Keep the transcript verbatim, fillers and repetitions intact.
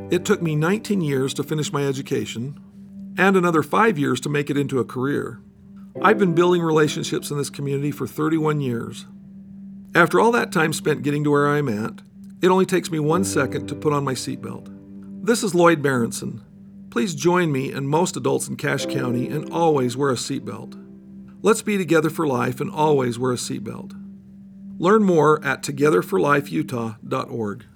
It took me nineteen years to finish my education and another five years to make it into a career. I've been building relationships in this community for thirty-one years. After all that time spent getting to where I'm at, it only takes me one second to put on my seatbelt. This is Lloyd Berenson. Please join me and most adults in Cache County and always wear a seatbelt. Let's be together for life and always wear a seatbelt. Learn more at together for life utah dot org.